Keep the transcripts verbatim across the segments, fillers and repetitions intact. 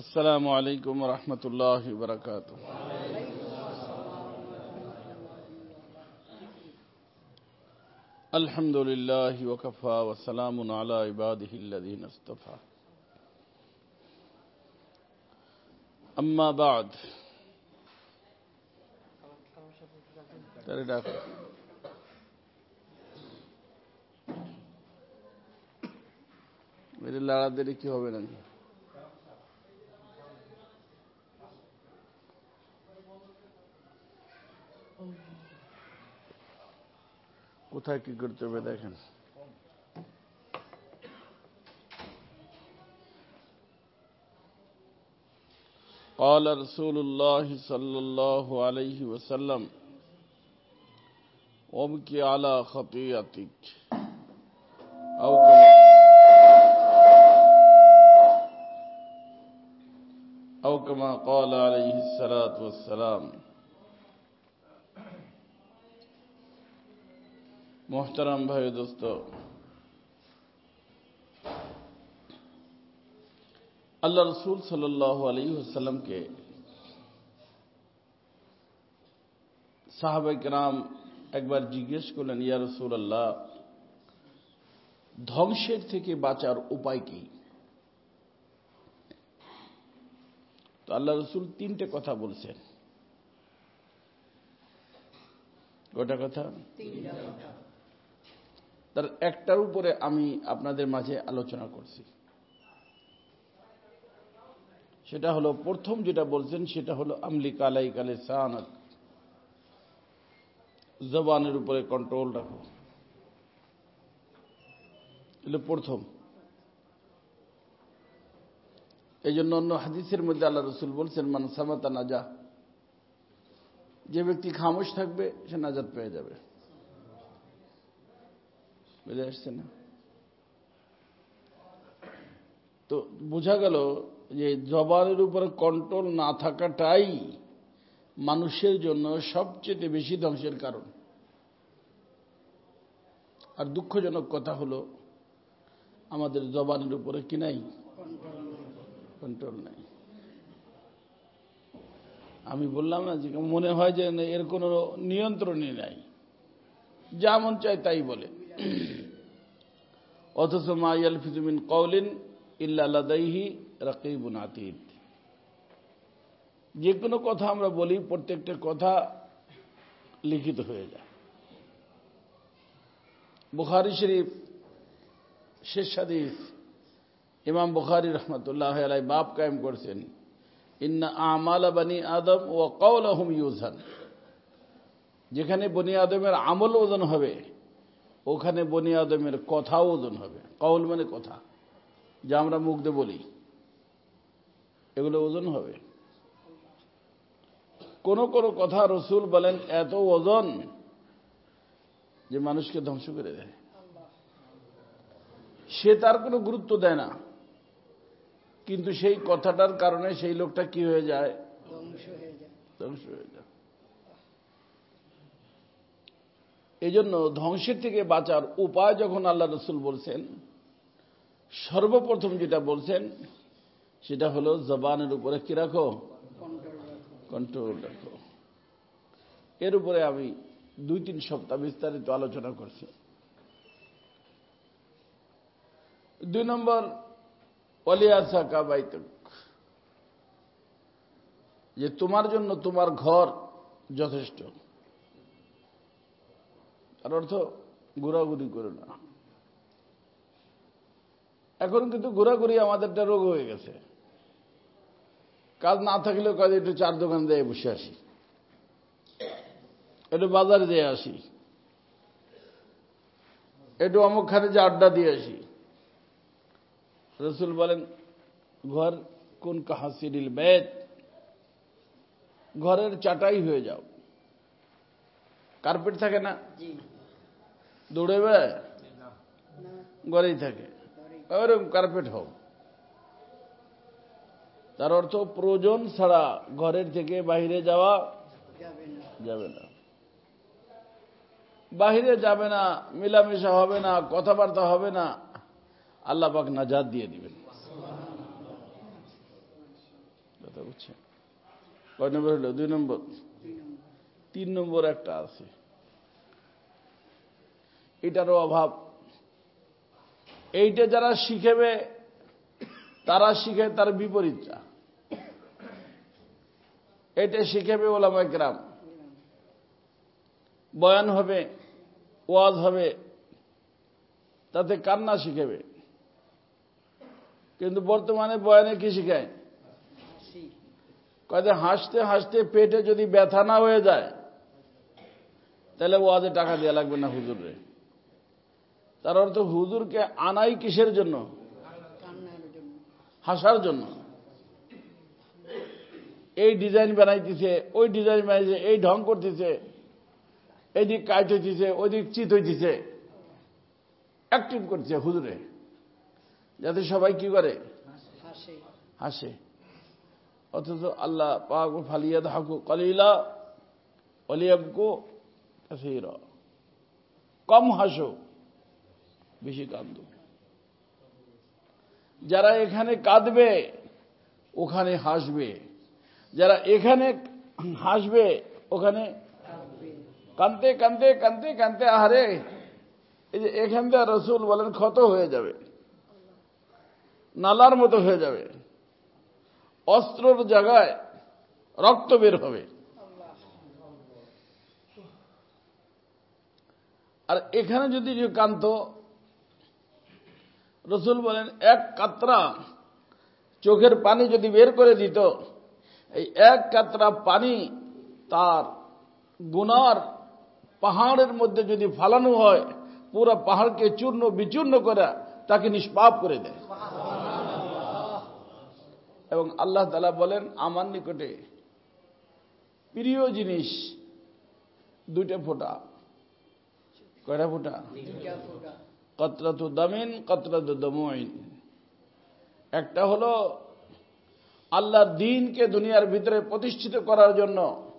السلام عليكم ورحمة الله وبركاته. الحمد لله وكفى وسلام على عباده الذين اصطفى. أما بعد. मेरे लाड़ा देरी की होवे ना কোথায় কি করতে হবে দেখেন। قال رسول الله صلى الله عليه وسلم وابكي على خطيئتك أو كما أو كما قال عليه الصلاة والسلام. मोहतरम भाई दोस्तों, अल्लाह रसूल सल्लल्लाहु अलैहि वसल्लम के साहबे किराम एक बार जिज्ञेस करलेन, या रसूल अल्लाह, ধ্বংসের থেকে বাঁচার উপায় কি? তো আল্লাহ রসুল তিনটে কথা বলছেন। গোটা কথা তার একটার উপরে আমি আপনাদের মাঝে আলোচনা করছি। সেটা হলো, প্রথম যেটা বলছেন সেটা হলো আমলিকা আলাইকা লিসানাক, জবানের উপরে কন্ট্রোল রাখো। এটা প্রথম। এই জন্য অন্য হাদিসের মধ্যে আল্লাহ রসুল বলছেন, মান সামাতা নাজা, যে ব্যক্তি খামোশ থাকবে সে নাজাত পেয়ে যাবে। বুঝে আসছে না? তো বোঝা গেল যে জবানের উপরে কন্ট্রোল না থাকাটাই মানুষের জন্য সবচেয়ে বেশি ধ্বংসের কারণ। আর দুঃখজনক কথা হলো, আমাদের জবানের উপরে কি নাই? কন্ট্রোল নাই। আমি বললাম না যে মনে হয় যে এর কোনো নিয়ন্ত্রণই নাই, যা মন চায় তাই বলে। অথচ মা ইয়ালফিযু মিন কওলিন ইল্লা লাদাইহি রাকীবুন আতীদ, যে কোনো কথা আমরা বলি প্রত্যেকটা কথা লিখিত হয়ে যায়। বুখারী শরীফ শেষ হাদিস, ইমাম বুখারী রহমাতুল্লাহ আলাইহি বাব কায়েম করেছেন, ইন্না আমালা বানি আদম ওয়া কওলুহুম ইউজান। যেখানে বনি আদমের আমল ওজন হবে, ওখানে বনি আদমের কথাও ওজন হবে। কওল মানে কথা, যা আমরা মুখ দিয়ে বলি, এগুলো ওজন হবে। কোন কোন কথা রসুল বলেন এত ওজন যে মানুষকে ধ্বংস করে দেয়। সে তার কোনো গুরুত্ব দেয় না, কিন্তু সেই কথাটার কারণে সেই লোকটা কি হয়ে যায়? ধ্বংস হয়ে যায়। ধ্বংস হয়ে যায়। এই জন্য ধ্বংসের থেকে বাঁচার উপায় যখন আল্লাহ রসুল বলছেন, সর্বপ্রথম যেটা বলছেন সেটা হলো জবানের উপরে কি রাখো? কন্ট্রোল রাখো। এর উপরে আমি দুই তিন সপ্তাহ বিস্তারিত আলোচনা করছি। দুই নম্বর, ওয়ালিয়াসাকা বাইতুক, যে তোমার জন্য তোমার ঘর যথেষ্ট। তার অর্থ ঘোরাঘুরি করো না। এখন কিন্তু ঘোরাঘুরি আমাদের একটা রোগ হয়ে গেছে। কাজ না থাকলেও কাজ, একটু চার দোকান দিয়ে বসে আসি, একটু বাজারে দিয়ে আসি, একটু অমুকখানে যে আড্ডা দিয়ে আসি। রসুল বলেন, ঘর কোন কাহাসিরিল বেত, ঘরের চাটাই হয়ে যাও। কার্পেট থাকে না, দৌড়েবে, ঘরেই থাকে, ওরকম কার্পেট হোক। তার অর্থ প্রয়োজন ছাড়া ঘরের থেকে বাইরে যাওয়া যাবে না। বাহিরে যাবে না, মেলামেশা হবে না, কথাবার্তা হবে না, আল্লাহ পাক নাজাত দিয়ে দিবেন। কথা বুঝছেন? কয় নম্বর হলো? দুই নম্বর। তিন নম্বর একটা আছে, এটারও অভাব। এইটা যারা শিখেবে তারা শিখে তার বিপরীতটা। এটা শিখেবে ওলামায়ে কেরাম, বয়ান হবে, ওয়াজ হবে, তাতে কান্না শিখেবে। কিন্তু বর্তমানে বয়ানে কি শিখায়? কয়ে হাসতে হাসতে পেটে যদি ব্যথা না হয়ে যায় তাহলে ওয়াজে টাকা দেওয়া লাগবে না হুজুরে। তার অর্থ হুজুরকে আনাই কিসের জন্য? হাসার জন্য। এই ডিজাইন বানাইতেছে, ওই ডিজাইন বানাইছে, এই ঢং করতেছে, এইদিক কাইট হইতেছে, ওইদিক চিত হইতেছে, অ্যাক্টিভ করছে হুজুরে, যাতে সবাই কি করে? হাসে। অথচ আল্লাহ পাক ফালিয়াদহাকু কলিলা ওয়ালিয়াবকু কাসীরা, কম হাসো, বেশি কাঁদো। যারা এখানে কাঁদবে ওখানে হাসবে, যারা এখানে হাসবে ওখানে কাঁদতে কাঁদতে কাঁদতে কাঁদতে আহারে এই যে এখান থেকে রাসূল বলেন ক্ষত হয়ে যাবে, নালার মতো হয়ে যাবে, অস্ত্রর জায়গায় রক্ত বের হবে। আর এখানে যদি কান্ত, রাসূল বলেন এক কাতরা চোখের পানি যদি বের করে দিত, এই এক কাতরা পানি তার গুনার পাহাড়ের মধ্যে যদি ফালানো হয়, পুরো পাহাড়কে চূর্ণ বিচূর্ণ করে তাকে নিষ্পাপ করে দেয়। এবং আল্লাহ তাআলা বলেন আমার নিকটে প্রিয় জিনিস দুইটা ফোঁটা। কয়টা ফোঁটা? কতরাতু দামিন কতরাতু দমুইন। একটা হলো আল্লাহর দ্বীনকে দুনিয়ার ভিতরে প্রতিষ্ঠিত করার জন্য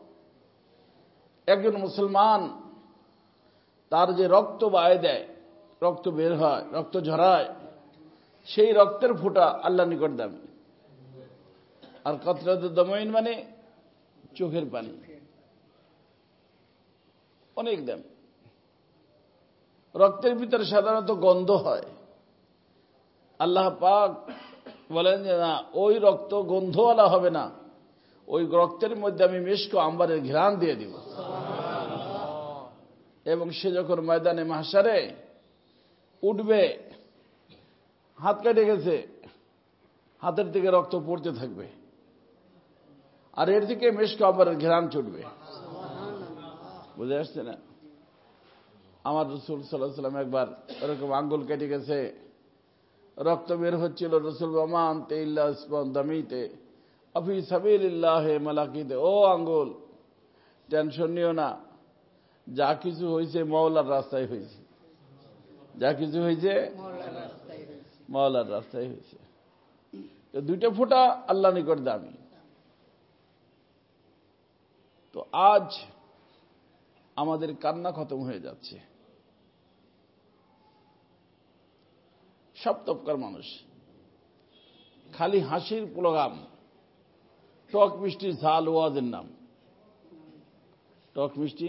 একজন মুসলমান তার যে রক্ত বায়ে দেয়, রক্ত বের হয়, রক্ত ঝরায়, সেই রক্তের ফোঁটা আল্লাহর নিকট দামি। আর কতরাতু দমুইন মানে চোখের পানি, অনেক দামি। রক্তের ভিতরে সাধারণত গন্ধ হয়, আল্লাহ পাক বলেন যে না, ওই রক্ত গন্ধওয়ালা হবে না, ওই রক্তের মধ্যে আমি মিশক আম্বারের ঘ্রাণ দিয়ে দিব। এবং সে যখন ময়দানে মাহশারে উঠবে, হাত কেটে গেছে, হাতের থেকে রক্ত পড়তে থাকবে, আর এর দিকে মিশক আম্বারের ঘ্রাণ ছুটবে। বুঝে আসছে না? আমার রাসূল সাল্লাল্লাহু আলাইহি ওয়াসাল্লাম একবার এরকম আঙ্গুল কেটে গেছে, রক্ত বের হচ্ছিল। রাসূল ওমা আনতা ইল্লা ইসবান দামিতে আফি সাবিলিল্লাহ মালাকিতে, ও আঙ্গুল টেনশন নিও না, যা কিছু হয়েছে মাওলার রাস্তায় হয়েছে, যা কিছু হয়েছে মাওলার রাস্তায় হয়েছে। তো দুইটা ফোঁটা আল্লাহ নিকট দামি। তো আজ আমাদের কান্না খতম হয়ে যাচ্ছে। সব তবকার মানুষ খালি হাসির প্রোগ্রাম, টক মিষ্টি ঝাল ওয়াজের নাম, টক মিষ্টি।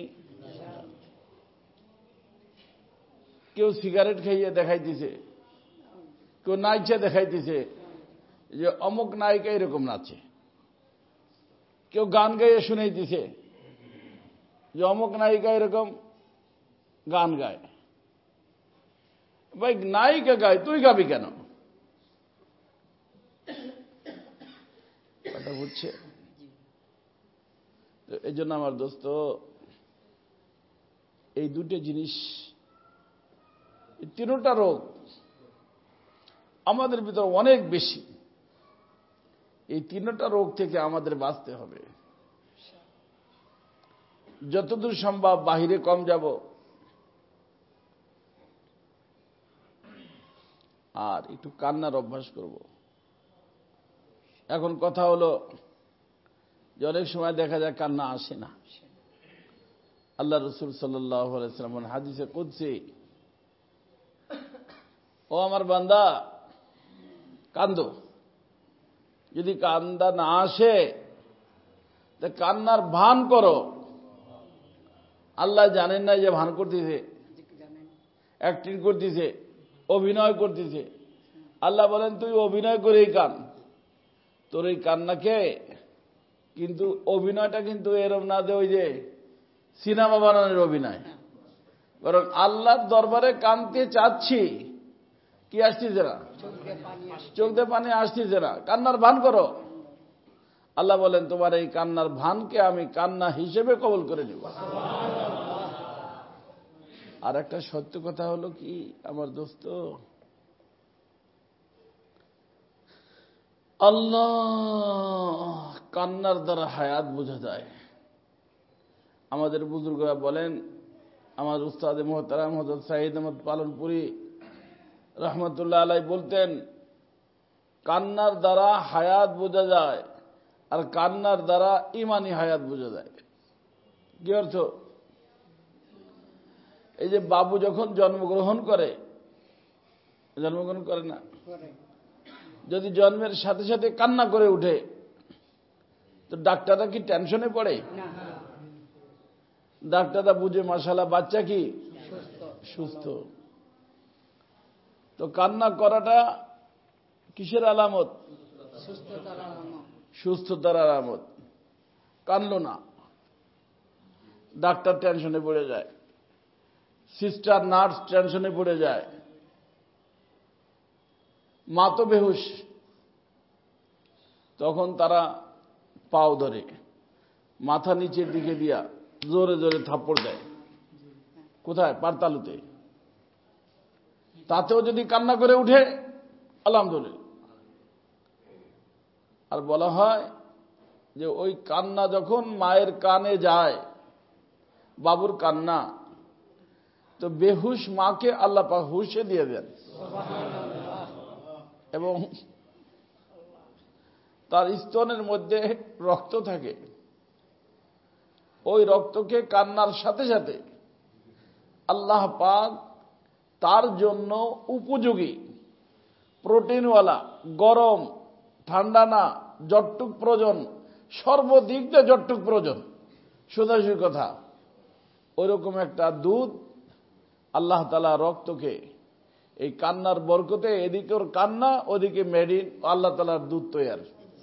কেউ সিগারেট খাইয়ে দেখাইতেছে, কেউ নাইচে দেখাইতেছে যে অমুক নায়িকা এরকম নাচে, কেউ গান গাইয়ে শুনাইতেছে যে অমুক নায়িকা এরকম গান গায়। ভাই নায়িকা গায়, তুই গাবি কেন? কথা বুঝছে? তো এই জন্য আমার দোস্ত, এই দুটো জিনিস, এই তিনটা রোগ আমাদের ভিতর অনেক বেশি। এই তিনটা রোগ থেকে আমাদের বাঁচতে হবে। যতদূর সম্ভব বাহিরে কম যাব, আর একটু কান্নার অভ্যাস করব। এখন কথা হলো যে অনেক সময় দেখা যায় কান্না আসে না। আল্লাহ রাসূল সাল্লাল্লাহু আলাইহি ওয়াসাল্লাম হাদিসে কুদসি, ও আমার বান্দা কান্দো, যদি কান্দা না আসে তা কান্নার ভান করো। আল্লাহ জানেন না যে ভান করতেছে, অ্যাক্টিং করতেছে, অভিনয় করতেছে। আল্লাহ বলেন তুই অভিনয় করেই কান, তোর এই কান্নাকে কিন্তু অভিনয়টা কিন্তু এরম না যে ওই যে সিনেমা বানানোর অভিনয়, বরং আল্লাহর দরবারে কানতে চাচ্ছি, কি আসতেছে না, চোখ দিয়ে পানি আসতেছে না, কান্নার ভান করো। আল্লাহ বলেন তোমার এই কান্নার ভানকে আমি কান্না হিসেবে কবুল করে নেব। আর একটা সত্য কথা হলো কি আমার দোস্ত, আল্লাহ কান্নার দ্বারা হায়াত বোঝা যায়। আমাদের বুজুর্গরা বলেন, আমার উস্তাদে মুহতারাম হযরত সাঈদ আহমদ পালনপুরি রহমতুল্লাহ আলাই বলতেন, কান্নার দ্বারা হায়াত বোঝা যায় আর কান্নার দ্বারা ইমানি হায়াত বোঝা যায়। কি অর্থ? এই যে বাবু যখন জন্মগ্রহণ করে, জন্মগ্রহণ করে না, যদি জন্মের সাথে সাথে কান্না করে উঠে তো ডাক্তাররা কি টেনশনে পড়ে? ডাক্তাররা বুঝে মাশাআল্লাহ বাচ্চা কি সুস্থ। তো কান্না করাটা কিসের আলামত? সুস্থতার আলামত। কানলো না, ডাক্তার টেনশনে পড়ে যায়, সিস্টার নার্স টেনশনে পড়ে যায়, মা তো বেহুশ। তখন তারা পাও ধরে মাথা নিচের দিকে দিয়া জোরে জোরে থাপ্পড় দেয়। কোথায়? পারতালুতে। তাতেও যদি কান্না করে উঠে আলহামদুলিল্লাহ। আর বলা হয় যে ওই কান্না যখন মায়ের কানে যায়, বাবুর কান্না, তো বেহুশ মাকে আল্লাহ পাক হুশে দিয়ে দেন এবং তার স্তনের মধ্যে রক্ত থাকে। ওই রক্তকে কান্নার সাথে সাথে আল্লাহ পাক তার জন্য উপযোগী প্রোটিনওয়ালা, গরম ঠান্ডা না, যতটুক প্রয়োজন, সর্বদিক দিয়ে যতটুক প্রয়োজন, সোজাসুজি কথা, ওইরকম একটা দুধ আল্লাহ তাআলা রক্তকে এই কান্নার বরকতে, এদিকে ওর কান্না, ওদিকে মেডিন, আল্লাহ তাআলার দুধ তৈয়ার।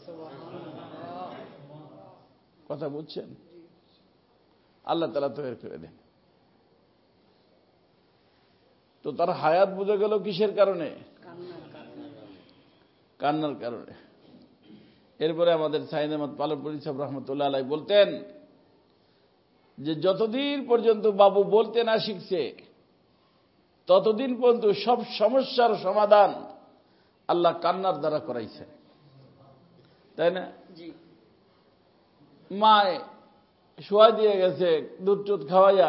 কথা বুঝছেন? আল্লাহ তাআলা তৈরি করে দেন। তো তার হায়াত বুঝে গেল কিসের কারণে? কান্নার কারণে। এরপরে আমাদের সাঈদ আহমদ পালনপুরি সাহেব রহমতুল্লাহ আলাইহি বলতেন যে যতদিন পর্যন্ত বাবু বলতে না শিখছে ততদিন পর্যন্ত সব সমস্যার সমাধান আল্লাহ কান্নার দ্বারা করাইছে, তাই না? মায় শোয়া দিয়ে গেছে দুধ টুধ খাওয়াইয়া,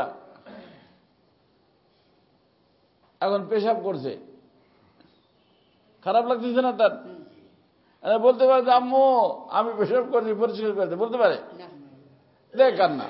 এখন পেশাব করছে, খারাপ লাগতেছে না তার? বলতে পারে আম্মু আমি পেশাব করছি, পরিষ্কার করতে বলতে পারে? দেখ কান্না।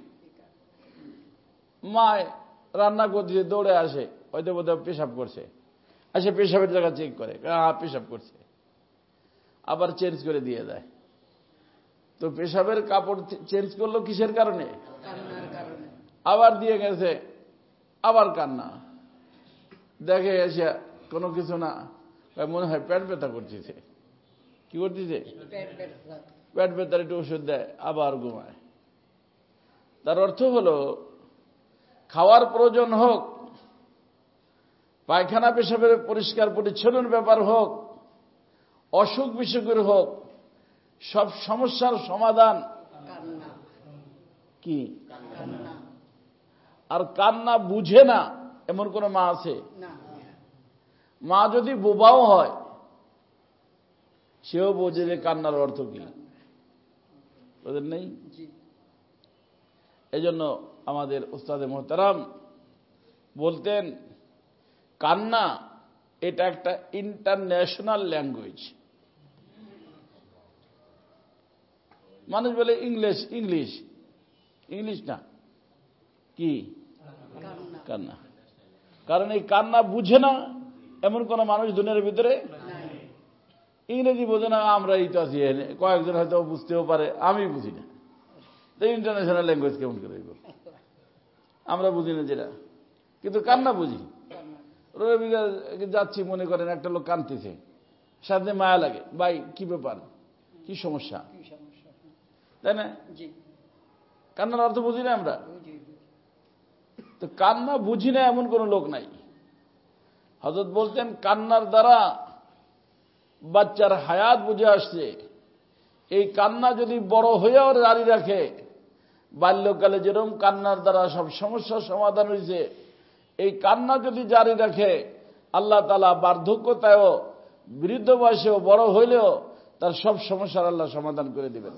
মায় রান্না করছে, দৌড়ে আসে, হয়তো বোধহয় পেশাব করছে, আসে পেশাবের জায়গা চেক করে, হ্যাঁ পেশাব করছে, আবার চেঞ্জ করে দিয়ে দেয়। তো পেশাবের কাপড় চেঞ্জ করলো কিসের কারণে? আবার দিয়ে গেছে, আবার কান্না। দেখে এসে কোনো কিছু না, মনে হয় পেট ব্যথা করতেছে। কি করতেছে? পেট ব্যথার একটু ওষুধ দেয়, আবার ঘুমায়। তার অর্থ হলো খাওয়ার প্রয়োজন হোক, পায়খানা পেশাবের পরিষ্কার পরিচ্ছন্নের ব্যাপার হোক, অসুখ বিসুখের হোক, সব সমস্যার সমাধান কি? আর কান্না বুঝে না এমন কোন মা আছে? মা যদি বোবাও হয় সেও বোঝে যে কান্নার অর্থ কি, ওদের নেই। এজন্য আমাদের উস্তাদে মুহতারাম বলতেন কান্না এটা একটা ইন্টারন্যাশনাল ল্যাঙ্গুয়েজ। মানুষ বলে ইংলিশ, ইংলিশ ইংলিশ না, কি কান্না। কারণ এই কান্না বুঝে না এমন কোন মানুষ দুনিয়ার ভিতরে ইংরেজি বোঝে না, আমরা এই তো আছি, কয়েকজন হয়তো বুঝতেও পারে, আমি বুঝি না। তো ইন্টারন্যাশনাল ল্যাঙ্গুয়েজ কেমন করে হইব? আমরা বুঝি না যেটা, কিন্তু কান্না বুঝি। রবিকা যাচ্ছি, মনে করেন একটা লোক কাঁদতেছে, সাথে মায়া লাগে, ভাই কি ব্যাপার, কি সমস্যা, তাই না? কান্নার অর্থ বুঝি না আমরা। তো কান্না বুঝি না এমন কোন লোক নাই। হযরত বলতেন কান্নার দ্বারা বাচ্চার হায়াত বুঝে আসছে। এই কান্না যদি বড় হয়েও জারি রাখে, বাল্যকালে যেরকম কান্নার দ্বারা সব সমস্যার সমাধান হয়েছে, এই কান্না যদি জারি রাখে, আল্লাহ তাআলা বার্ধক্যতায়ও, বৃদ্ধ বয়সেও, বড় হইলেও তার সব সমস্যার আল্লাহ সমাধান করে দিবেন।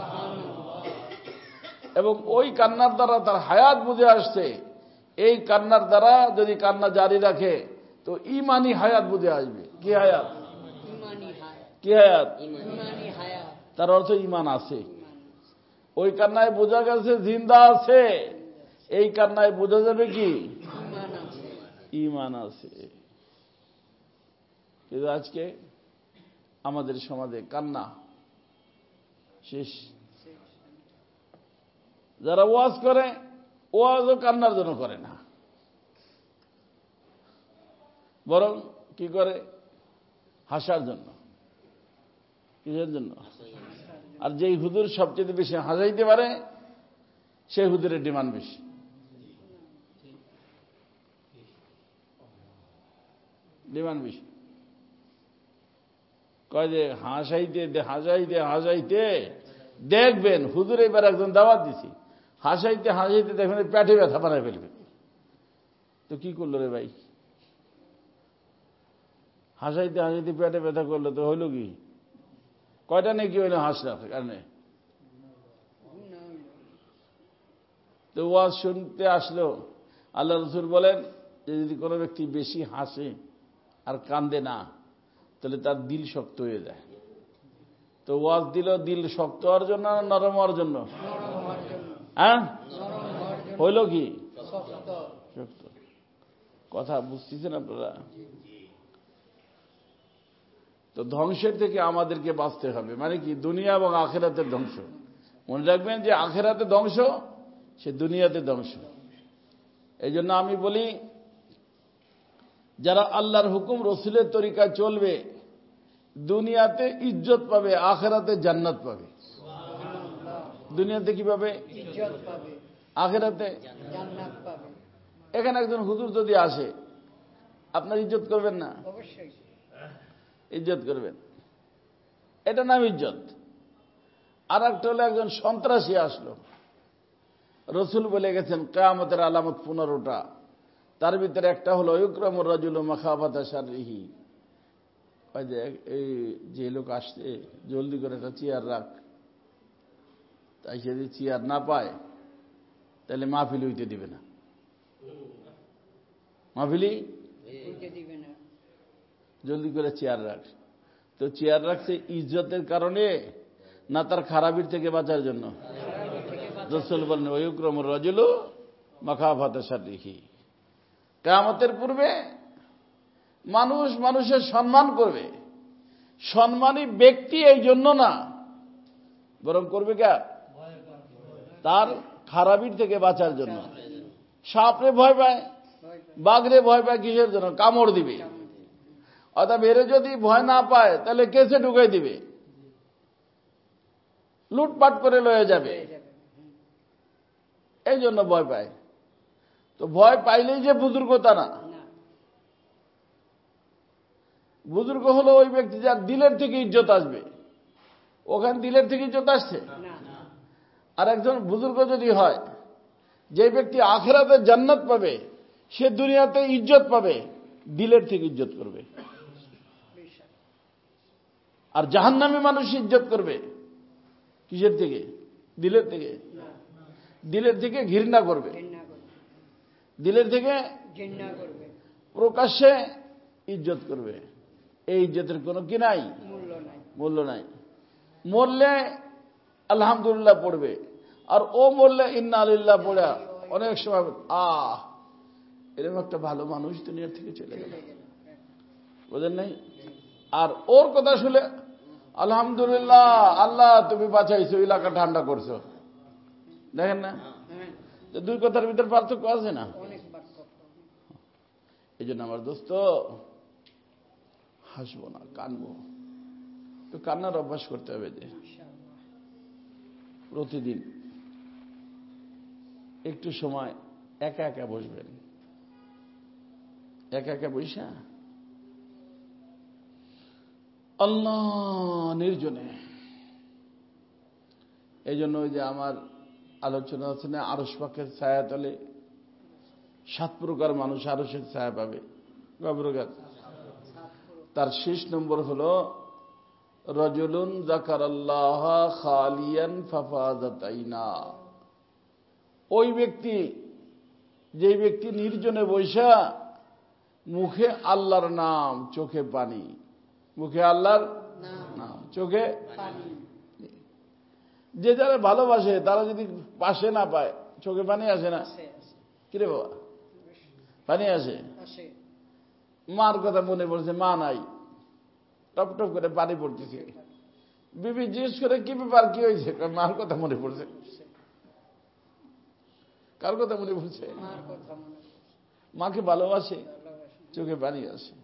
এবং ওই কান্নার দ্বারা তার হায়াত বুঝে আসছে। এই কান্নার দ্বারা যদি কান্না জারি রাখে তো ইমানি হায়াত বুঝে আসবে। কি হায়াত? কি হায়াত? তার অর্থ ইমান আছে। ওই কান্নায় বোঝা গেছে জিন্দা আছে, এই কান্নায় বোঝা যাবে কি ইমান আছে। কিন্তু আজকে আমাদের সমাজে কান্না শেষ। যারা ওয়াজ করে, ওয়াজও কান্নার জন্য করে না, বরং কি করে হাসার জন্য। কিসের জন্য? আর যেই হুজুর সবচেয়ে বেশি হাসাইতে পারে সেই হুজুরের ডিমান্ড বেশি। ডিমান্ড বেশি। কয় যে হাসাইতে হাসাইতে হাসাইতে দেখবেন হুজুর এবার একজন দাওয়াত দিছি, হাসাইতে হাসাইতে দেখবেন পেটে ব্যথা বানায় ফেলবে। তো কি করলো রে ভাই? হাসাইতে হাসাইতে পেটে ব্যথা করলো তো হইল কি? কয়টা নাকি হইল হাসলার কারণে? তো ওয়াজ শুনতে আসলো, আল্লাহ রাসূল বলেন যে যদি কোনো ব্যক্তি বেশি হাসে আর কান্দে না, তাহলে তার দিল শক্ত হয়ে যায়। তো ওয়াজ দিল দিল শক্ত হওয়ার জন্য না নরম হওয়ার জন্য? হ্যাঁ, হইল কি শক্ত। কথা বুঝতেছেন আপনারা? তো ধ্বংসের থেকে আমাদেরকে বাঁচতে হবে, মানে কি দুনিয়া এবং আখিরাতের ধ্বংস। মনে রাখবেন যে আখিরাতে ধ্বংস, সে দুনিয়াতে ধ্বংস। এই জন্য আমি বলি, যারা আল্লাহর হুকুম রসুলের তরিকায় চলবে, দুনিয়াতে ইজ্জত পাবে, আখিরাতে জান্নাত পাবে। দুনিয়াতে কি পাবে? ইজ্জত পাবে, আখিরাতে জান্নাত পাবে। এখানে একজন হুজুর যদি আসে, আপনার ইজ্জত করবেন না? অবশ্যই ইজ্জত করবেন, এটা নাম ইজ্জত। আর একটা হলো একজন সন্ত্রাসী আসলো, রসুল বলে গেছেন কিয়ামতের আলামত পনেরোটা, তার ভিতরে একটা হলো ইউকরামুর রাজুলু মাখাফাতা শাররিহি। ওই যে এই যে লোক আসছে, জলদি করে একটা চেয়ার রাখ, তাই সে যদি চেয়ার না পায় তাহলে মাহফিল হইতে দিবে না, মাহফিলি হইতে দিবে না। জলদি করে চেয়ার রাখ। তো চেয়ার রাখছে ইজ্জতের কারণে না তার খারাপির থেকে বাঁচার জন্য? রাসূল বলেন ওয়ায়ুকরামুর রাজুলু মাখাফাতা শাররিহি। কিয়ামতের পূর্বে মানুষ মানুষের সম্মান করবে, সম্মানী ব্যক্তি এই জন্য না, বরং করবে কে? তার খারাপির থেকে বাঁচার জন্য। সাপরে ভয় পায়, বাঘরে ভয় পায়, কিসের জন্য? কামড় দিবে। অর্থাৎ এরে যদি ভয় না পায় তাহলে কেসে ঢুকাই দিবে, লুটপাট করে লয়ে যাবে, এই জন্য ভয় পায়। তো ভয় পাইলেই যে বুজুর্গ তা না। বুজুর্গ হলো ওই ব্যক্তি যার দিলের থেকে ইজ্জত আসবে। ওখানে দিলের থেকে ইজ্জত আসছে। আর একজন বুজুর্গ যদি হয়, যে ব্যক্তি আখিরাতে জান্নাত পাবে, সে দুনিয়াতে ইজ্জত পাবে, দিলের থেকে ইজ্জত করবে। আর জাহান্নামী মানুষ ইজ্জত করবে কিসের থেকে? দিলের থেকে। দিলের থেকে ঘৃণা করবে, দিলের থেকে ঘৃণা করবে, প্রকাশ্যে ইজ্জত করবে। এই ইজ্জতের কোনো কি নাই, মূল্য নাই, মূল্য নাই। মরলে আলহামদুলিল্লাহ পড়বে, আর ও মরলে ইন্না লিল্লাহ পড়া অনেক সময় আহ এরকম একটা ভালো মানুষ দুনিয়া থেকে চলে গেল, বোঝেন নাই? আর ওর কথা শুনে আলহামদুলিল্লাহ, আল্লাহ তুমি বাঁচাইছো, এলাকা ঠান্ডা করছো। দেখেন না, দুই কথার ভিতর পার্থক্য আছে না? এই জন্য আমার দোস্ত, হাসবো না, কানবো। তো কান্নার অভ্যাস করতে হবে যে প্রতিদিন একটু সময় একা একা বসবেন, একা একা বৈশা আল্লাহ নির্জনে। এই জন্য ওই যে আমার আলোচনা আছে না, আরশ পাকের ছায়া তলে সাত প্রকার মানুষ আরশের ছায়া পাবে। কয় প্রকার? তার শেষ নম্বর হলো রাজুলুন যাকারাল্লাহ খালিয়ান ফাফাযাত আইনা। ওই ব্যক্তি, যে ব্যক্তি নির্জনে বৈশা মুখে আল্লাহর নাম, চোখে পানি। মুখে আল্লাহর নাম, চোখে পানি। যে যারা ভালোবাসে তারা যদি পাশে না পায়, চোখে পানি আসে না? কিরে বাবা, পানি আসে। মার কথা মনে পড়ছে, মা নাই, টপ টপ করে পানি পড়তেছে। বিবি জিজ্ঞেস করে কি ব্যাপার, কি হয়েছে? মার কথা মনে পড়ছে। কার কথা মনে পড়ছে? মাকে ভালোবাসে, চোখে পানি আসে।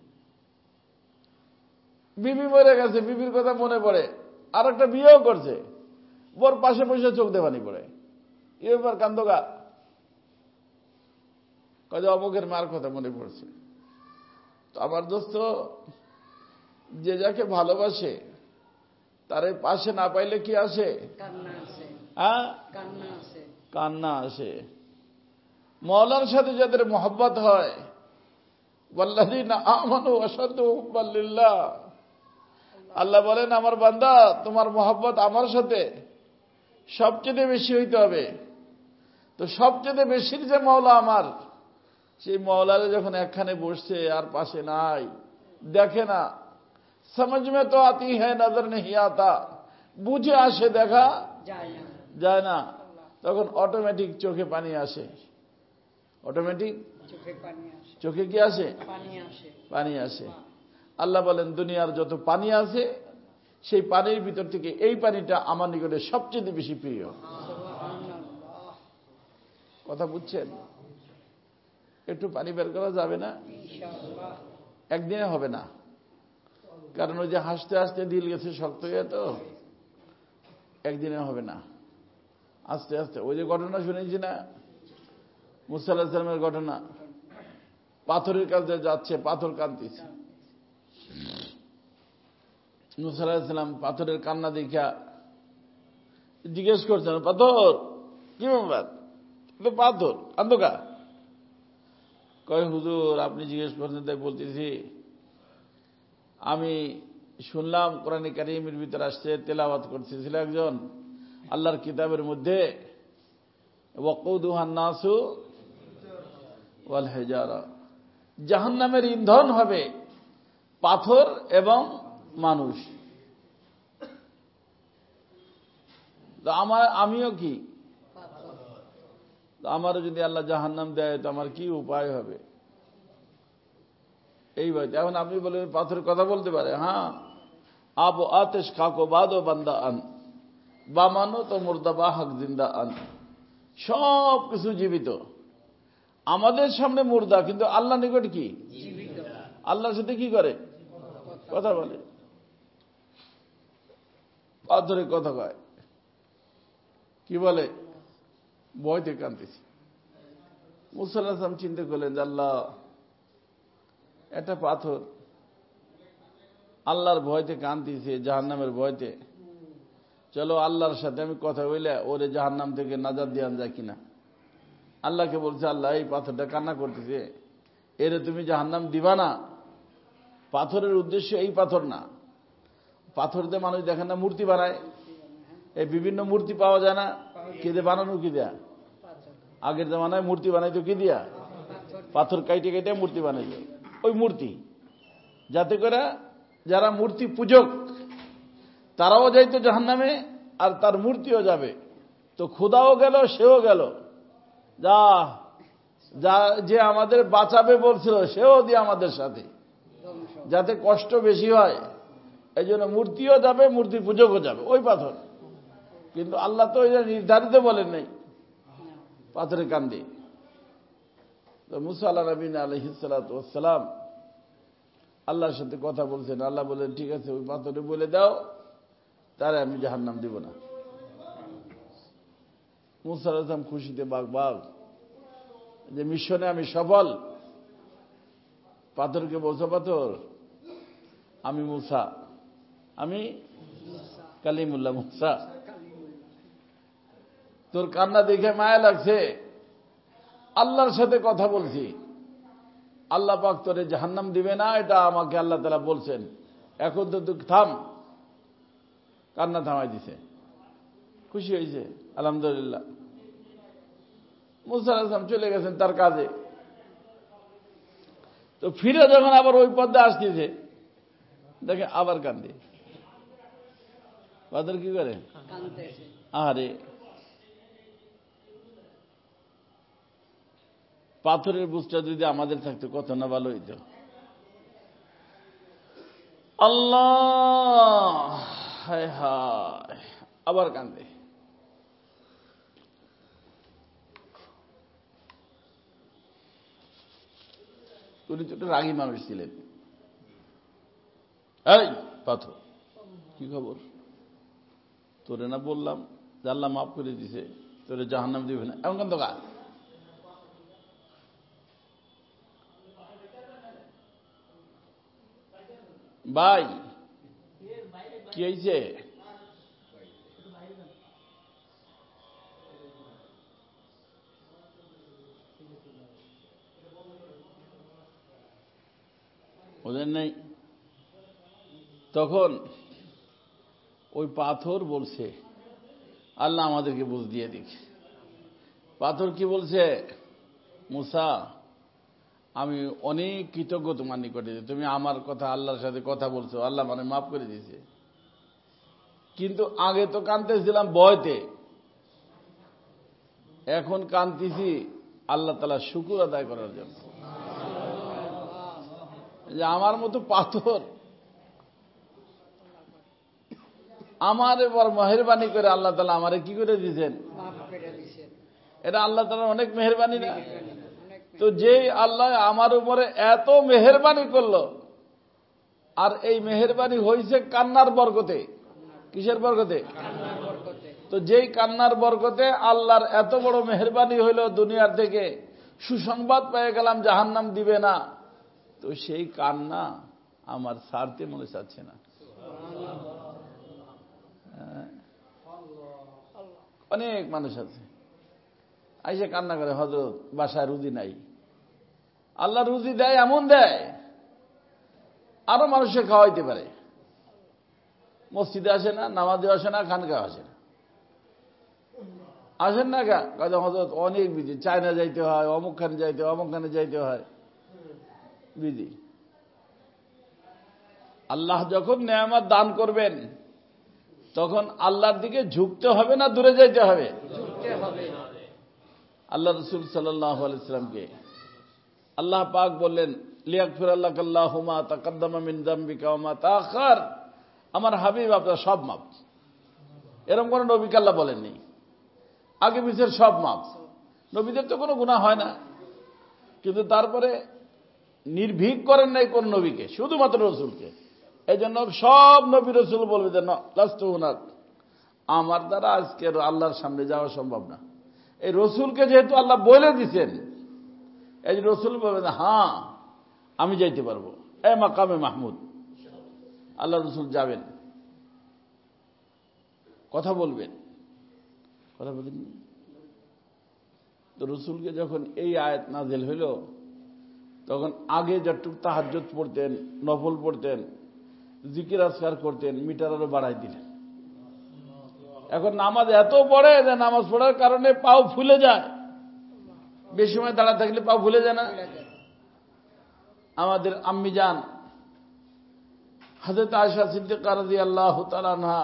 বিবি মরে গেছে, বিবির কথা মনে পড়ে, আর একটা বিয়েও করছে, বোর পাশে বসে চোখ দিয়ে পানি পড়ে। এ ব্যাপার কান্দোগা, কাজে অমুকের মার কথা মনে পড়ছে। তো আমার দোস্ত, যে যাকে ভালোবাসে তার পাশে না পাইলে কি আসে? হ্যাঁ, কান্না আসে। মওলার সাথে যাদের মহব্বত হয়, ওয়াল্লাযীনা আমানু আশাদ্দু হুব্বান লিল্লাহ, আল্লাহ বলেন আমার বান্দা তোমার মহব্বত আমার সাথে সবচেয়ে বেশি হইতে হবে। তো সবচেয়ে বেশির যে মওলা আমার, সেই মওলারে যখন একখানে বসছে আর পাশে নাই, দেখে না, समझ में तो आती है नजर नहीं आता, বুঝে আসে, দেখা যায় না, তখন অটোমেটিক চোখে পানি আসে। অটোমেটিক চোখে কি আসে? পানি আসে। আল্লাহ বলেন দুনিয়ার যত পানি আছে সেই পানির ভিতর থেকে এই পানিটা আমার নিকটে সবচেয়ে বেশি প্রিয়। কথা বুঝছেন? একটু পানি বের করা যাবে না? একদিনে হবে না, কারণ ওই যে হাসতে হাসতে দিল গেছে শক্ত হয়ে, তো একদিনে হবে না, আস্তে আস্তে। ওই যে ঘটনা শুনেছি না, মুসা আলাইহিস সালামের ঘটনা, পাথরের কাছে যাচ্ছে, পাথর কাঁদতেছে। মুসা আলাইহিস সালাম পাথরের কান্না দেখা জিজ্ঞেস করছেন, পাথর কি ব্যাপার, পাথর কান্দোকা? কয় হুজুর আপনি জিজ্ঞেস করছেন তাই বলতেছি, আমি শুনলাম কোরআনে কারীমের ভিতর আসছে, তেলাওয়াত করতেছিল একজন, আল্লাহর কিতাবের মধ্যে ওয়াকুদুহান নাসু ওয়াল হিজারা, জাহান্নামের ইন্ধন হবে পাথর এবং মানুষ। আমার আমিও কি, আমারও যদি আল্লাহ জাহান্নাম দেয় তো আমার কি উপায় হবে? এই ভাই, এখন আপনি বলেন পাথরের কথা বলতে পারে? হ্যাঁ, আব আতেশ খাকো বাদো বান্দা আন, বা মানো তো মুর্দা বা হক জিন্দা আন। সব কিছু জীবিত, আমাদের সামনে মুর্দা, কিন্তু আল্লাহ নিকট কি আল্লাহর সাথে কি করে? কথা বলে। পাথরের কথা কয়, কি বলে? ভয়তে কাঁদতেছি। মুসা আলাইহিস সালাম চিন্তা করলেন যে আল্লাহ, একটা পাথর আল্লাহর ভয়তে কাঁদতেছে, জাহান্নামের ভয়তে, চলো আল্লাহর সাথে আমি কথা বলে ওরে জাহান্নাম থেকে নাজাত দেওয়া যায় কিনা। আল্লাহকে বলছে, আল্লাহ এই পাথরটা কান্না করতেছে, এরে তুমি জাহান্নাম দিবা না। পাথরের উদ্দেশ্য এই পাথর না, পাথর দিয়ে মানুষ দেখেন না মূর্তি বানায়, এই বিভিন্ন মূর্তি পাওয়া যায় না, কি দিয়ে বানানো? কি দেয়া? আগের জামানায় মূর্তি বানাইতো কি দিয়া? পাথর কাইটে কাইটে মূর্তি বানাইতো। ওই মূর্তি যাতে করে যারা মূর্তি পূজক তারাও যাইতো জাহান্নামে, আর তার মূর্তিও যাবে। তো খোদাও গেল, সেও গেল, যা যা যে আমাদের বাঁচাবে বলছিল সেও দিয়ে আমাদের সাথে, যাতে কষ্ট বেশি হয় এই জন্য মূর্তিও যাবে, মূর্তির পূজকও যাবে ওই পাথর। কিন্তু আল্লাহ তো এটা নির্ধারিত বলেন নাই পাথরে কান্দে। তো মুসা আল্লাহ নবী আলাইহিস সালাতু ওয়াস সালাম আল্লাহর সাথে কথা বলছেন। আল্লাহ বলেন, ঠিক আছে, ওই পাথরে বলে দাও তারে আমি জাহান্নাম দিব না। মুসা আলাইহিস সালাম খুশিতে বাগ বাগ যে মিশনে আমি সফল। পাথরকে বলছো, পাথর আমি মুসা, আমি কালিমুল্লাহ মুসা, তোর কান্না দেখে মায়া লাগছে, আল্লাহর সাথে কথা বলছি, আল্লাহ পাক তোরে জাহান্নাম দিবে না, এটা আমাকে আল্লাহ তাআলা বলছেন, এখন তো তুই থাম। কান্না থামাই দিছে, খুশি হয়েছে, আলহামদুলিল্লাহ। মুসা আলাইহিস সালাম চলে গেছেন তার কাজে। তো ফিরে যখন আবার ওই পথে আসতেছে, দেখে আবার কান্দে। পাথর কি করে? আরে পাথরের বুঝটা যদি আমাদের থাকতো কত না ভালো হইত। আল্লাহ, হায় হায়, আবার কান্দে। উনি তো একটা রাগী মানুষ ছিলেন। এই পাথর, কি খবর? তোরে না বললাম যে আল্লাহ মাফ করে দিছে, তোরে জাহান্নাম দিবে না, এমন কেন কা? ভাই কি হয়েছে? ওদের নাই। তখন ওই পাথর বলছে, আল্লাহ আমাদেরকে বুঝ দিয়ে দিক। পাথর কি বলছে? মুসা, আমি অনেক কৃতজ্ঞ তোমার নিকটে, তুমি আমার কথা আল্লাহর সাথে কথা বলছো, আল্লাহ মানে মাফ করে দিয়েছে। কিন্তু আগে তো কাঁদতেছিলাম ভয়তে, এখন কাঁদতেছি আল্লাহ তাআলা শুকর আদায় করার জন্য যে আমার মতো পাথর আমার এবার মেহেরবানি করে আল্লাহ তাআলা আমারে কি করে দিয়েছেন, এটা আল্লাহ তাআলার অনেক মেহেরবানি না? তো যেই আল্লাহ আমার উপরে এত মেহেরবানি করলো, আর এই মেহেরবানি হয়েছে কান্নার বরকতে। কিসের বরকতে? তো যেই কান্নার বরকতে আল্লাহর এত বড় মেহেরবানি হইল, দুনিয়ার থেকে সুসংবাদ পেয়ে গেলাম জাহান্নাম দিবে না, তো সেই কান্না আমার ছাড়তে মনে চাচ্ছে না। অনেক মানুষ আছে আইসে কান্না করে, হযরত বাসায় রুজি নাই। আল্লাহ রুজি দেয়, এমন দেয় আরো মানুষকে খাওয়াইতে পারে। মসজিদে আসে না, নামাজে আসে না, খানকায় আসে না, আসেন না গা কাজে হযরত অনেক বিজি, চায়না যাইতে হয়, অমুকখানে যাইতে হয়, অমুকখানে যাইতে হয়, বিজি। আল্লাহ যখন নেয়ামত দান করবেন তখন আল্লাহর দিকে ঝুঁকতে হবে না দূরে যাইতে হবে? আল্লাহ রাসূল সাল্লাল্লাহু আলাইহি ওয়াসাল্লামকে আল্লাহ পাক বললেন, লিয়াগফিরাল্লাহু মা তাকাদ্দামা মিন যামবিকা ওয়া মা তাআখার। আমার হাবিব আপনার সব মাফ। এরকম কোন নবীকে আল্লাহ বলেননি, আগে পিছের সব মাফ। নবীদের তো কোনো গুনাহ হয় না, কিন্তু তারপরে নির্ভীক করেন নাই কোন নবীকে, শুধুমাত্র রসুলকে। এই জন্য সব নবী রসুল বলবে যে লাস্তু হুনাক, আমার দ্বারা আজকে আল্লাহর সামনে যাওয়া সম্ভব না। এই রসুলকে যেহেতু আল্লাহ বলে দিচ্ছেন, এই যে রসুল বলবেন হ্যাঁ আমি যাইতে পারবো, এ মাকামে মাহমুদ, আল্লাহ রসুল যাবেন, কথা বলবেন, কথা বলেন। তো রসুলকে যখন এই আয়াত নাযিল হইল, তখন আগে যতটুকু তাহাজ্জুদ পড়তেন, নফল পড়তেন, জিকির আজকার করতেন, মিটার আরো বাড়াই দিলেন। এখন নামাজ এত পড়ে যে নামাজ পড়ার কারণে পাও ফুলে যায়। বেশি সময় দাঁড়া থাকলে পাও ফুলে যায় না? আমাদের আম্মি জান হযরত আয়েশা সিদ্দিকা রাদিয়াল্লাহু তাআলা আনহা,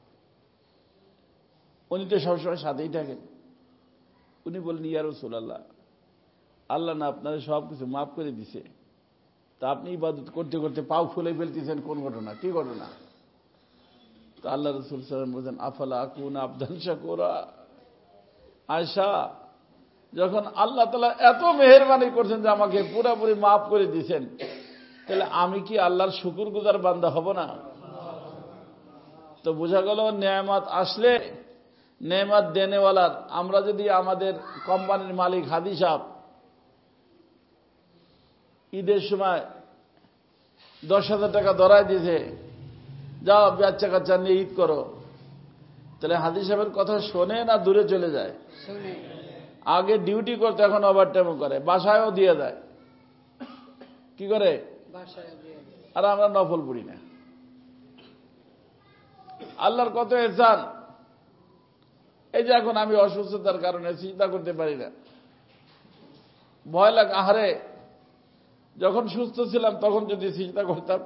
উনি তো সবসময় সাথেই থাকেন। উনি বলেন, ইয়া রাসূলুল্লাহ, আল্লাহ না আপনারা সব কিছু মাফ করে দিছে, তা আপনি ইবাদত করতে করতে পাও ফুলে ফেলতেছেন, কোন ঘটনা, কি ঘটনা? তো আল্লাহ রাসূল সাল্লাল্লাহু আলাইহি ওয়াসাল্লাম বলেন, আফালা আকুনা আবদান শাকুরা। আয়েশা, যখন আল্লাহ তাআলা এত মেহেরবানি করছেন যে আমাকে পুরোপুরি মাফ করে দিয়েছেন, তাহলে আমি কি আল্লাহর শুকরগুজার বান্দা হব না? তো বোঝা গেল নেয়ামত আসলে নেয়ামত দেনেওয়ালার। আমরা যদি আমাদের কোম্পানির মালিক হাদি সাহেব ঈদের সময় দশ হাজার টাকা ধরায় দিয়েছে, যাও বাচ্চা কাচ্চা নিয়ে ঈদ করো, তাহলে হাদি সাহেবের কথা শোনে না দূরে চলে যায়? আগে ডিউটি করতে, এখন ওভারটাইমও করে, বাসায়ও দিয়ে দেয়। কি করে? আর আমরা নফল পড়ি না। আল্লাহর কত এহসান। এই যে এখন আমি অসুস্থতার কারণে চিন্তা করতে পারি না, ভয় লাগে। আহারে, যখন সুস্থ ছিলাম তখন যদি চিন্তা করতাম,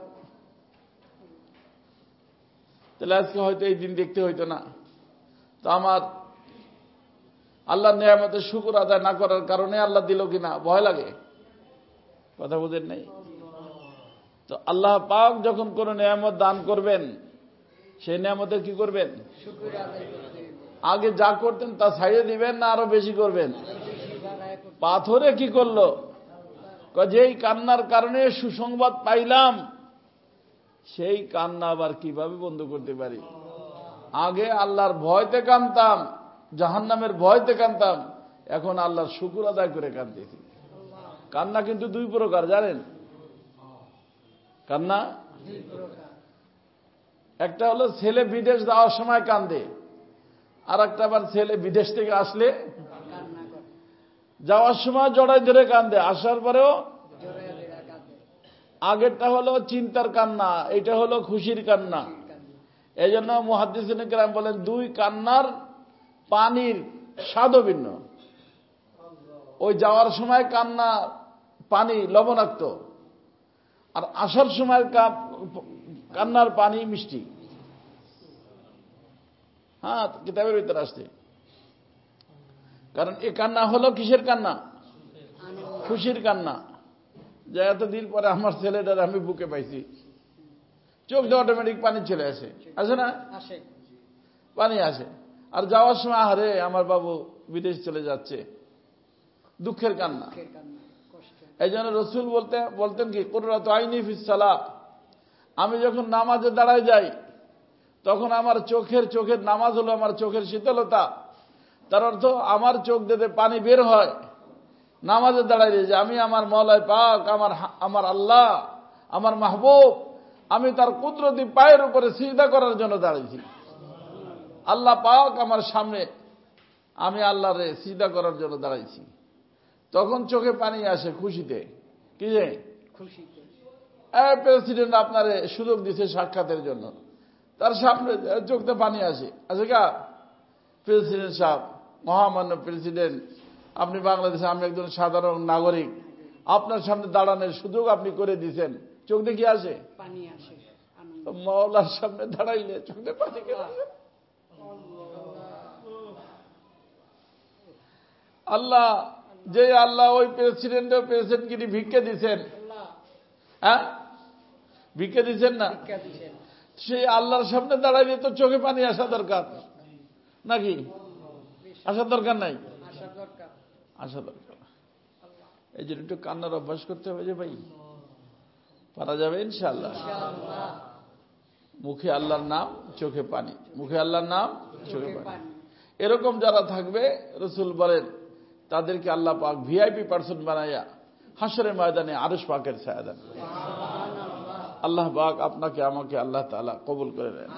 তাহলে আজকে হয়তো এই দিন দেখতে হইতো না। তো আমার আল্লাহর নিয়ামতের শুকর আদায় না করার কারণে আল্লাহ দিল কিনা ভয় লাগে। কথা বুঝেন নাই? তো আল্লাহ পাক যখন কোন নিয়ামত দান করবেন, সেই নিয়ামতের কি করবেন? আগে যা করতেন তা ছাড়িয়ে দিবেন না আরো বেশি করবেন? পাথরে কি করলো? যেই কান্নার কারণে সুসংবাদ পাইলাম, সেই কান্না আবার কিভাবে বন্ধ করতে পারি? আগে আল্লাহর ভয়তে কাঁদতাম, জাহান্নামের ভয়তে কাঁদতাম, এখন আল্লাহর শুকর আদায় করে কাঁদতেছি। কান্না কিন্তু দুই প্রকার, জানেন? কান্না একটা হলো ছেলে বিদেশ যাওয়ার সময় কান্দে, আর একটা আবার ছেলে বিদেশ থেকে আসলে যাওয়ার সময় জড়াই ধরে কান্দে, আসার পরেও। আগেরটা হলো চিন্তার কান্না, এটা হলো খুশির কান্না। এই জন্য মুহাদ্দিসিনে কেরাম বলেন, দুই কান্নার পানির স্বাদও ভিন্ন। ওই যাওয়ার সময় কান্না পানি লবণাক্ত, আর আসার সময় কান্নার পানি মিষ্টি। হ্যাঁ, কিতাবের ভিতরে আসছে। কারণ এ কান্না হলো কিসের কান্না? খুশির কান্না। যে এতদিন পরে আমার ছেলেটার আমি বুকে পাইছি, চোখ দিয়ে অটোমেটিক পানি চলে আসে, আসে না? পানি আসে। আর যাওয়ার সময়, আহারে আমার বাবু বিদেশ চলে যাচ্ছে, দুঃখের কান্না। এই জন্য রসুল বলতে বলতেন কি, কুররাতু আইনি ফিস সালাহ, আমি যখন নামাজে দাঁড়ায় যাই তখন আমার চোখের চোখের নামাজ হলো আমার চোখের শীতলতা। তার অর্থ আমার চোখ দিয়ে পানি বের হয় নামাজে দাঁড়াইলে, যে আমি আমার মওলায় পাক, আমার আমার আল্লাহ, আমার মাহবুব, আমি তার কুদরতি পায়ের উপরে সিজদা করার জন্য দাঁড়িয়েছি। আল্লাহ পাক আমার সামনে, আমি আল্লাহরে সিজদা করার জন্য দাঁড়াইছি। তখন চোখে পানি আসে খুশিতে। কি যে খুশিতে প্রেসিডেন্ট আপনারে সুযোগ দিচ্ছে সাক্ষাতের জন্য, তার সামনে চোখে পানি আসে। আছে কা প্রেসিডেন্ট সাহেব, মহামান্য প্রেসিডেন্ট, আপনি বাংলাদেশে, আমি একজন সাধারণ নাগরিক, আপনার সামনে দাঁড়ানোর সুযোগ আপনি করে দিয়েছেন, চোখ দিয়ে কি আসে? পানি আসে। মাওলার সামনে দাঁড়াইলে চোখ দিয়ে পানি কেন আসে? আল্লাহ, যে আল্লাহ ওই প্রেসিডেন্ট প্রেসিডেন্টকে ভিক্ষে দিচ্ছেন, হ্যাঁ ভিক্ষে দিচ্ছেন না, সেই আল্লাহর সামনে দাঁড়াইলে তো চোখে পানি আসা দরকার নাকি? আসার দরকার নাই? আসা দরকার। এই জন্য একটু কান্নার অভ্যাস করতে হবে যে ভাই, পারা যাবে ইনশাআল্লাহ। মুখে আল্লাহর নাম, চোখে পানি, মুখে আল্লাহর নাম, চোখে পানি। এরকম যারা থাকবে, রসুল বলেন তাদেরকে আল্লাহ পাক ভিআইপি পার্সন বানাইয়া হাসরের ময়দানে আরশ পাকের ছায়া দেন। আল্লাহ পাক আপনাকে আমাকে আল্লাহ তাআলা কবুল করে নেন।